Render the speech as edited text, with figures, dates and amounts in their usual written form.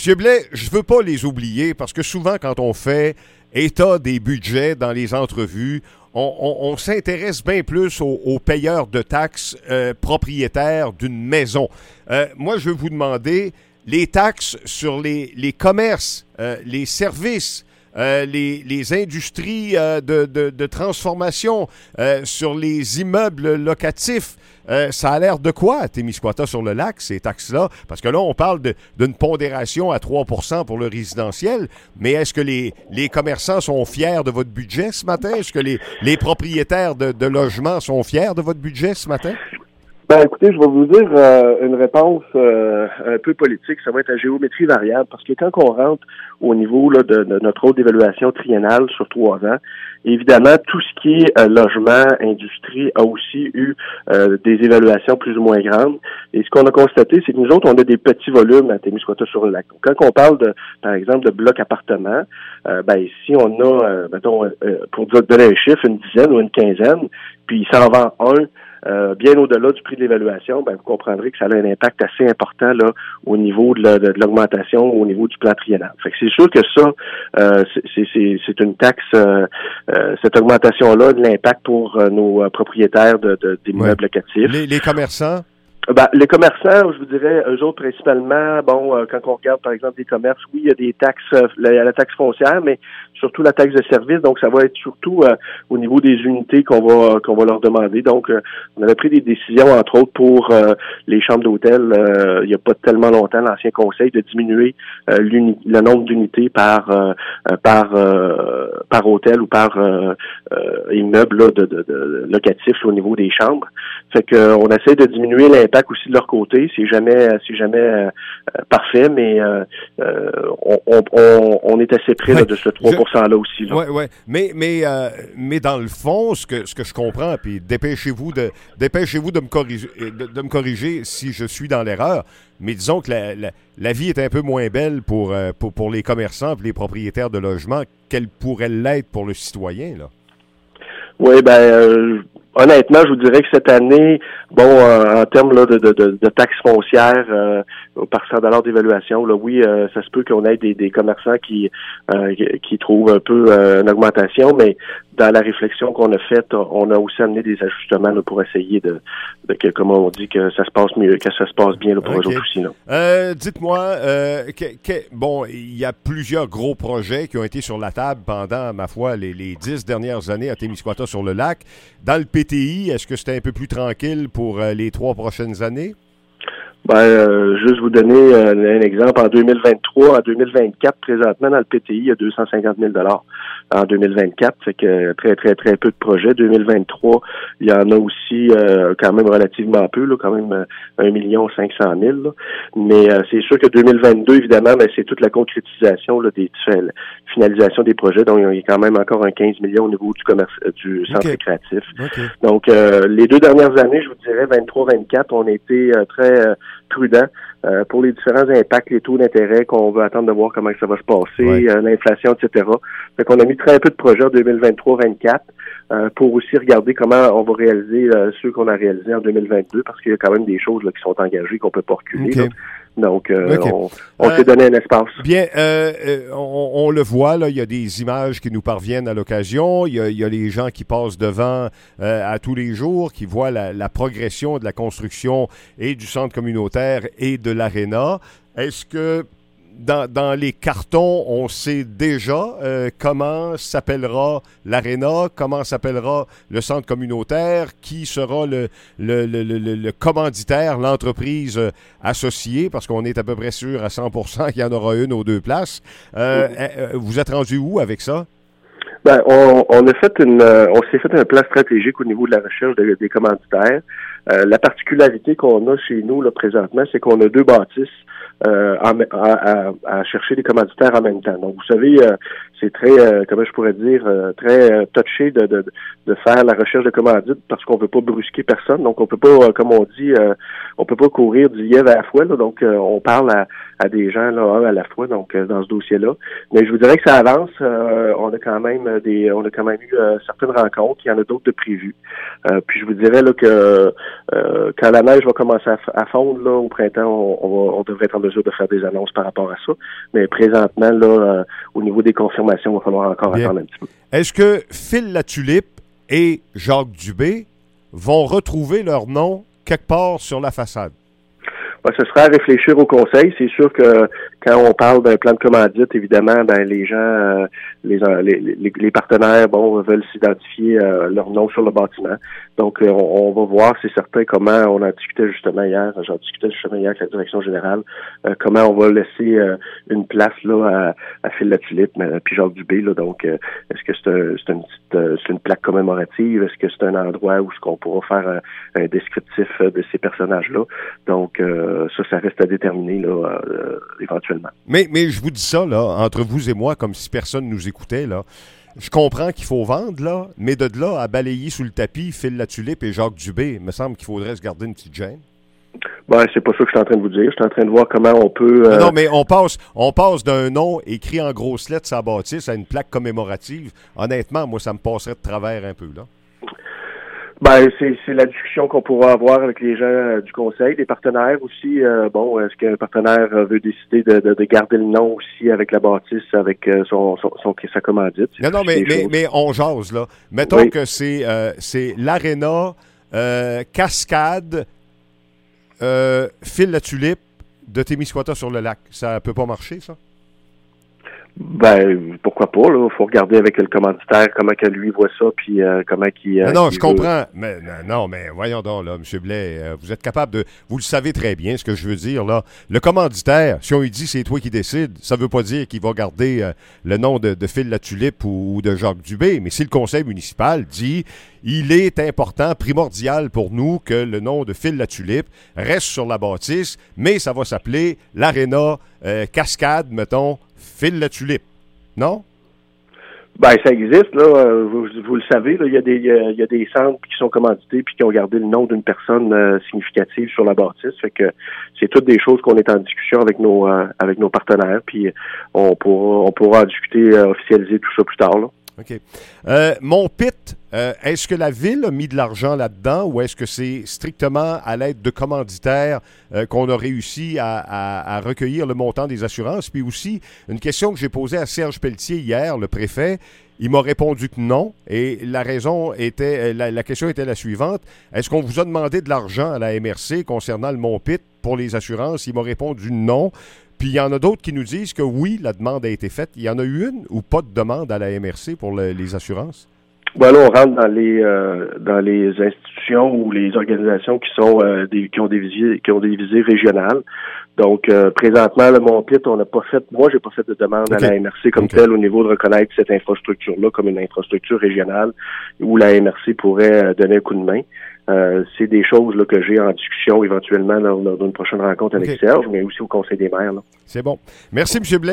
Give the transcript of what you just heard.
M. Blais, je veux pas les oublier parce que souvent, quand on fait état des budgets dans les entrevues, on s'intéresse bien plus aux payeurs de taxes propriétaires d'une maison. Moi, je veux vous demander les taxes sur les commerces, les services, les industries de transformation, sur les immeubles locatifs. Ça a l'air de quoi à Témiscouata-sur-le-Lac, ces taxes-là? Parce que là, on parle d'une pondération à 3% pour le résidentiel, mais est-ce que les commerçants sont fiers de votre budget ce matin? Est-ce que les propriétaires de logements sont fiers de votre budget ce matin? Ben, écoutez, je vais vous dire une réponse un peu politique. Ça va être à géométrie variable, parce que quand on rentre au niveau là, de notre rôle d'évaluation triennale sur 3 ans, évidemment, tout ce qui est logement, industrie, a aussi eu des évaluations plus ou moins grandes. Et ce qu'on a constaté, c'est que nous autres, on a des petits volumes à Témiscouata-sur-le-Lac. Donc, quand on parle, par exemple, de blocs appartements, ici, on a, pour donner un chiffre, une dizaine ou une quinzaine, puis il s'en vend un bien au-delà du prix de l'évaluation, vous comprendrez que ça a un impact assez important là au niveau de l'augmentation, au niveau du plan triennal. Fait que c'est sûr que ça, c'est une taxe, cette augmentation-là, de l'impact pour nos propriétaires d'immeubles locatifs. Les commerçants? Les commerçants, je vous dirais, eux autres principalement, quand on regarde par exemple des commerces, oui, il y a des taxes, la taxe foncière, mais surtout la taxe de service, donc ça va être surtout au niveau des unités qu'on va leur demander. Donc, on avait pris des décisions, entre autres, pour les chambres d'hôtel, il n'y a pas tellement longtemps, l'ancien conseil, de diminuer le nombre d'unités par hôtel ou par immeuble là, de locatif là, au niveau des chambres. Fait que on essaie de diminuer l'impact aussi de leur côté. C'est jamais parfait, mais on est assez près là, de ce 3%-là aussi. Oui. Mais dans le fond, ce que je comprends, puis dépêchez-vous de me corriger si je suis dans l'erreur. Mais disons que la vie est un peu moins belle pour les commerçants et les propriétaires de logements qu'elle pourrait l'être pour le citoyen, là. Oui, honnêtement, je vous dirais que cette année, en termes là, de taxes foncières par $100 d'évaluation, là, oui, ça se peut qu'on ait des commerçants qui trouvent un peu une augmentation, mais dans la réflexion qu'on a faite, on a aussi amené des ajustements là, pour essayer de comme on dit, que ça se passe mieux, que ça se passe bien là, pour eux autres aussi. Là. Dites-moi, il y a plusieurs gros projets qui ont été sur la table pendant, ma foi, les 10 dernières années à Témiscouata-sur-le-Lac. Dans le PTI, est-ce que c'était un peu plus tranquille pour les 3 prochaines années? Juste vous donner un exemple. En 2023, en 2024, présentement, dans le PTI, il y a 250 000 en 2024. Fait que très, très, très peu de projets. 2023, il y en a aussi quand même relativement peu, là, quand même 1 500 000. Là. Mais c'est sûr que 2022, évidemment, c'est toute la concrétisation là, la finalisation des projets. Donc, il y a quand même encore un 15 millions au niveau du commerce du centre récréatif. Okay. Donc, les 2 dernières années, je vous dirais, 23-24, on a été très prudent pour les différents impacts, les taux d'intérêt qu'on veut attendre de voir comment ça va se passer, l'inflation, etc. Fait qu'on a mis très peu de projets en 2023-24 pour aussi regarder comment on va réaliser ceux qu'on a réalisés en 2022 parce qu'il y a quand même des choses là, qui sont engagées qu'on peut pas reculer. Okay. Donc, on s'est donné un espace. Bien, on le voit, là, il y a des images qui nous parviennent à l'occasion. Il y a les gens qui passent devant à tous les jours, qui voient la progression de la construction et du centre communautaire et de l'aréna. Est-ce que dans les cartons, on sait déjà comment s'appellera l'aréna, comment s'appellera le centre communautaire, qui sera le commanditaire, l'entreprise associée, parce qu'on est à peu près sûr à 100% qu'il y en aura une aux 2 places. Vous êtes rendu où avec ça? On s'est fait un plan stratégique au niveau de la recherche des commanditaires. La particularité qu'on a chez nous là présentement, c'est qu'on a 2 bâtisses à chercher des commanditaires en même temps. Donc, vous savez, c'est très, comment je pourrais dire, très touché de faire la recherche de commandites parce qu'on veut pas brusquer personne. Donc, on peut pas, comme on dit, on peut pas courir du lièvre à la fois. Là, donc, on parle à des gens là, un à la fois. Donc, dans ce dossier-là. Mais je vous dirais que ça avance. On a quand même on a quand même eu certaines rencontres. Il y en a d'autres de prévues. Puis je vous dirais là que quand la neige va commencer à fondre là au printemps, on devrait être en mesure de faire des annonces par rapport à ça. Mais présentement là, au niveau des confirmations, il va falloir encore attendre un petit peu. Est-ce que Phil Latulippe et Jacques Dubé vont retrouver leur nom quelque part sur la façade? Ce sera à réfléchir au conseil. C'est sûr que quand on parle d'un plan de commandite, évidemment, les gens, les partenaires, veulent s'identifier leur nom sur le bâtiment. Donc, on va voir, c'est certain, comment j'en discutais justement hier avec la direction générale, comment on va laisser une place là à Phil Latulippe, puis Jacques Dubé. Là, donc, est-ce que c'est une plaque commémorative? Est-ce que c'est un endroit où on pourra faire un descriptif de ces personnages-là? Donc, ça reste à déterminer là, éventuellement. Mais je vous dis ça, là, entre vous et moi, comme si personne nous écoutait, là. Je comprends qu'il faut vendre, là, mais de là à balayer sous le tapis Phil Latulippe et Jacques Dubé, il me semble qu'il faudrait se garder une petite gêne. C'est pas ça que je suis en train de vous dire. Je suis en train de voir comment on peut... Non, mais on passe d'un nom écrit en grosses lettres sur la bâtisse à une plaque commémorative. Honnêtement, moi, ça me passerait de travers un peu, là. C'est la discussion qu'on pourra avoir avec les gens du conseil, des partenaires aussi. Est-ce qu'un partenaire veut décider de garder le nom aussi avec la bâtisse, avec sa commandite? Non, mais on jase, là. Mettons que c'est l'Arena Cascade Phil Latulippe de Témiscouata sur le lac. Ça peut pas marcher, ça? Pourquoi pas, là. Faut regarder avec le commanditaire comment que lui voit ça, puis comment qu'il... je comprends. Mais voyons donc, là, M. Blais, vous êtes capable de... Vous le savez très bien, ce que je veux dire, là. Le commanditaire, si on lui dit c'est toi qui décides, ça veut pas dire qu'il va garder le nom de Phil Latulippe ou de Jacques Dubé, mais si le conseil municipal dit il est important, primordial pour nous que le nom de Phil Latulippe reste sur la bâtisse, mais ça va s'appeler l'Arena Cascade, mettons, Phil Latulippe, non? Ça existe, là. Vous le savez, là, il y a des centres qui sont commandités puis qui ont gardé le nom d'une personne significative sur la bâtisse. Fait que c'est toutes des choses qu'on est en discussion avec nos partenaires, puis on pourra en discuter, officialiser tout ça plus tard, là. OK. Mon pit, est-ce que la Ville a mis de l'argent là-dedans ou est-ce que c'est strictement à l'aide de commanditaires qu'on a réussi à recueillir le montant des assurances? Puis aussi, une question que j'ai posée à Serge Pelletier hier, le préfet, il m'a répondu que non. Et la raison était, la question était la suivante. Est-ce qu'on vous a demandé de l'argent à la MRC concernant le Mont Pit pour les assurances? Il m'a répondu non. Puis il y en a d'autres qui nous disent que oui, la demande a été faite. Il y en a eu une ou pas de demande à la MRC pour les assurances? Là, on rentre dans les institutions ou les organisations qui ont des visées régionales. Donc, présentement, le Mont-Pit, j'ai pas fait de demande à la MRC comme telle au niveau de reconnaître cette infrastructure-là comme une infrastructure régionale où la MRC pourrait donner un coup de main. C'est des choses là, que j'ai en discussion éventuellement lors d'une prochaine rencontre avec Serge, mais aussi au Conseil des maires. Là. C'est bon. Merci, M. Blais.